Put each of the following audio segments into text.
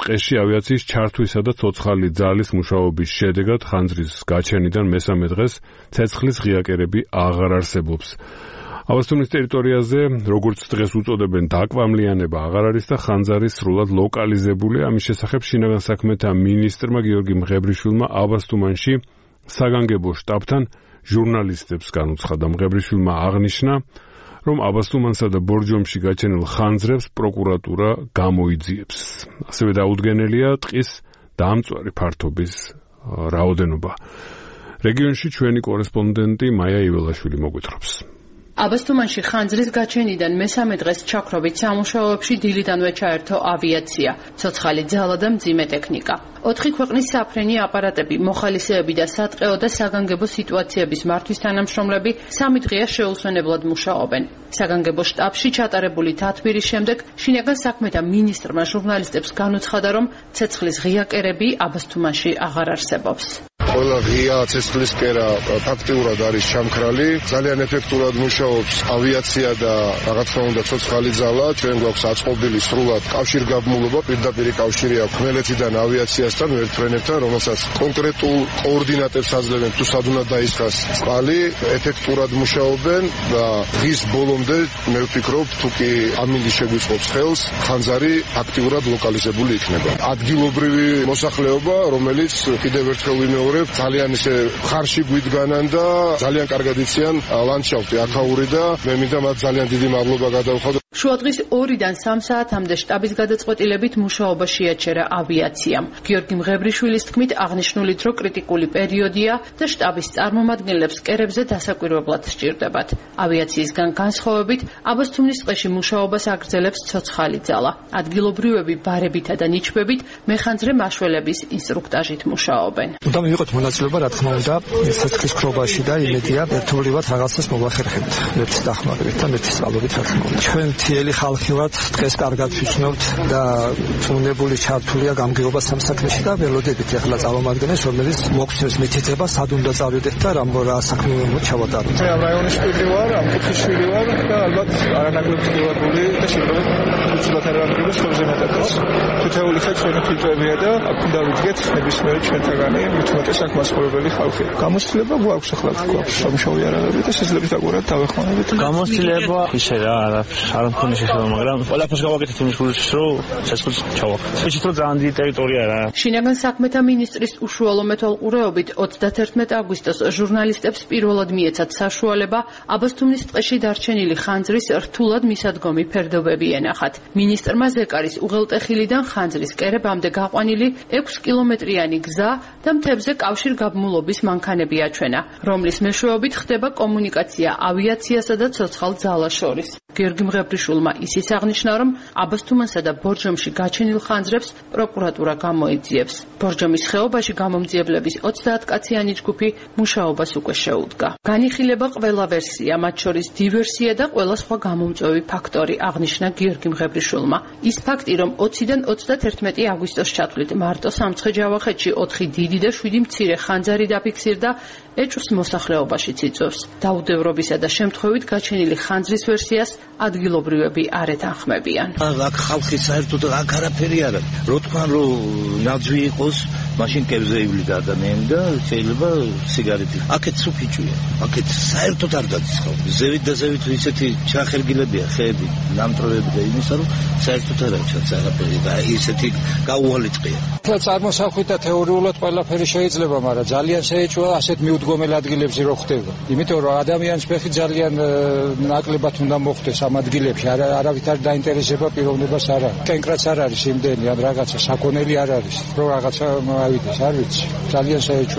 ტყეში ავიაციის ჩართვისა და ცოცხალი ძალის მუშაობის შედეგად ხანძრის გაჩენიდან მესამე დღეს ცეცხლის ღია კერები აღარ არსებობს. აბასთუმნის ტერიტორიაზე, როგორც დღეს უწოდებენ, დაკვამლიანება აღარ არის და ხანძარი სრულად ლოკალიზებულია. ამის შესახებ შინაგან საქმეთა მინისტრმა გიორგი მღებრიშვილმა აბასთუმანში საგანგებო შტაბთან ჟურნალისტებს განუცხადა. მღებრიშვილმა აღნიშნა, რომ აბასთუმანსა და ბორჯომში გაჩენილ ხანძრებს პროკურატურა გამოიძიებს. ასევე დაუდგენელია ტყის დამწვარი ფართობის რაოდენობა. რეგიონში ჩვენი კორესპონდენტი მაია იველაშვილი მოგვითხრობს. აბასთუმანში ხანძრის გაჩენიდან მესამე დღეს ჩაქრობით სამუშაოებში დილიდანვე ჩაერთო ავიაცია, ცოცხალი ძალა და მძიმე ტექნიკა. 4 ქვეყნის საფრენი აპარატები, მოხალისეები და სატყეო და საგანგებო სიტუაციების მართვის თანამშრომლები 3 დღეა შეუსვენებლად მუშაობენ. საგანგებო შტაბში ჩატარებული დათვირის შემდეგ შინაგან საქმეთა მინისტრმა ჟურნალისტებს განუცხადა, რომ ცეცხლის ღია კერები აბასთუმანში აღარ არსებობს. ყველა ღია ცეცხლის კერა ფაქტიურად არის ჩამქრალი, ძალიან ეფექტურად მუშაობს ავიაცია და რაღაც თქმა უნდა ცოცხალი ძალა. ჩვენ გვაქვს აწყობილი სრულად კავშირგაბმულობა, პირდაპირ კავშირი აქვს ხმელეთიდან ავიაციასთან, ვერტმფრენებთან, რომელსაც კონკრეტულ კოორდინატებს აძლევენ თუ სად უნდა დაისხას წყალი, ეფექტურად მუშაობენ და დღის ბოლომდე მე ვფიქრობ, თუ კი ამინდი შეგვიწყობს ხელს, ხანძარი აქტიურად ლოკალიზებული იქნება. ადგილობრივი მოსახლეობა, რომელიც კიდევ ერთხელ ვიმეორებ, ძალიან ისე ხარში გვიდგანან და ძალიან კარგად იციან ლანდშაფტი აქაური და მე მინდა მათ ძალიან დიდი მადლობა გადავხადო. შუადღის 2-დან 3 საათამდე შტაბის გადაწყვეტილებით მუშაობა შეაჩერა ავიაციამ. გიორგი მღებრიშვილის თქმით, აღნიშნული დრო კრიტიკული პერიოდია და შტაბის წარმომადგენლებს კერებზე დასაკვირვებლად სჭირდებათ. ავიაციისგან განსხვავებით, აბასთუმნის ტყეში მუშაობას აგრძელებს ცოცხალი ძალა. ადგილობრივები ბარებითა და ნიჩბებით მეხანძრე მაშველების ინსტრუქტაჟით მუშაობენ. უნდა მივიღოთ მონაწილეობა, რა თქმა უნდა, ცეცხლის ხრობაში და იმედია ერთობლივად რაღაცას მოვახერხებთ. მეც დახმარებით და მეც სწავლობით, რა თქმა უნდა. ჩვენ მთიელი ხალხი ვართ, დღეს კარგად ვიცნობთ და თუნებული ჩართულია გამგეობა სამსაქმეში და ველოდებით ახლა წარმომადგენლებს, რომელიც მოგცემს მითითება, სად უნდა წავიდეთ და რა საქმე უნდა ჩავატაროთ. მე ამ რაიონის შვილი ვარ, ამ კუთხის შვილი ვარ და ალბათ არანაკლებ ცდილებული და შეიძლება უცბად არ აღდგენოს ხოლმე მეტად. თითოეული ხე ჩვენი ფილტრებია და აქ უნდა ვიდგეთ ნებისმიერი ჩვენთაგანი მithumetes საკმასწავლებელი ხალხი. გამოცდილება გვაქვს ახლა თქვა, სამშოვი არ არის და შესაძლოა დაგვარად დავეხმარებით. გამოცდილება ისე რა არ მქონი შესაძლოა, მაგრამ ყველაფერს გავაკეთეთ იმის გულში, რომ ცეცხლს ჩავახოთ. ისე რომ ძალიან დიდი ტერიტორია რა. შინაგან საქმეთა მინისტრის უშუალო მეთვალყურეობით 31 აგვისტოს ჟურნალისტებს პირველად მიეცათ საშუალება აბასთუმნის ტყეში დარჩენილი ხანძრის რთულად მისადგომი ფერდობები ენახათ. მინისტრმა ზეკარის უღელტეხილიდან ხანძრის კერებამდე გაყვანილი 6 კილომეტრიანი გზა და მთებზე კავშირგაბმულობის მანქანები აჩვენა, რომლის მეშვეობით ხდება კომუნიკაცია ავიაციასა და ცოცხალ ძალას შორის. გიორგი მღებრიშვილმა ისიც აღნიშნა, რომ აბასთუმანსა და ბორჯომში გაჩენილ ხანძრებს პროკურატურა გამოიძიებს. ბორჯომის ხეობაში გამომძიებლების 30 კაციანი ჯგუფი მუშაობას უკვე შეუდგა. განიხილება ყველა ვერსია, მათ შორის დივერსია და ყველა სხვა გამომწვევი ფაქტორი, აღნიშნა გიორგი მღებრიშვილმა. ის ფაქტი, რომ 20-დან 31 აგვისტოს ჩათვლით მარტო სამცხე-ჯავახეთში 4 დიდი და 7 მცირე ხანძარი დაფიქსირდა, ეჭვს მოსახლეობაშიც იწვევს. დაუდევრობისა და შემთხვევით გაჩენილი ხანძრის ვერსიას ადგილობრივები არ ეთანხმებიან. აქ ხალხი საერთოდ აქ არაფერი არ არის. რო თქვან რომ ნაძვი იყოს, მაშინ კებზე ივლიდა ადამიანი და შეიძლება სიგარეტი. აქეთ სუფიჭვია. აქეთ საერთოდ არ გადის ხალხი. ზევით და ზევით ისეთი ჩახერგილებია ხეები, ნამტროები და იმისა, რომ საერთოდ არ აქვს არაფერი და ისეთი გაუვალი წყია. ახლა წარმოსახვით და თეორიულად ყველაფერი შეიძლება, მაგრამ ძალიან შეეჭვა ასეთ მიუდგომელ ადგილებში რო ხდება. იმიტომ რომ ადამიანის ფეხი ძალიან ნაკლებად უნდა მოხდეს ამ ადგილებში, არავით არ დაინტერესება პიროვნებას არ არის. კენკრაც არ არის იმდენი, ან რაღაცა საქონელი არ არის. რო რაღაცა ავიდეს, არ ვიცი. ძალიან შეეჭვა.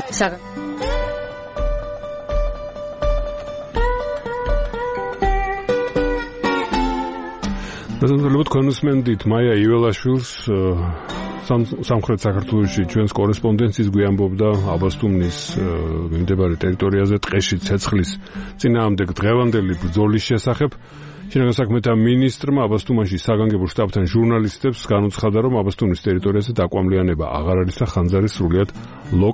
დასამთავრებლად კონსმენდით მაია იველაშვილს სამხრეთ საქართველოში ჩვენს კორესპონდენციის გვიამბობდა აბასთუმნის მიმდებარე ტერიტორიაზე ტყეში ცეცხლის წინააღმდეგ დღევანდელი ბრძოლის შესახებ. შინაგან საქმეთა მინისტრმა აბასთუმანში საგანგებო შტაბთან ჟურნალისტებს განუცხადა, რომ აბასთუმნის ტერიტორიაზე დაკვამლიანება აღარ არის და ხანძარი სრულიად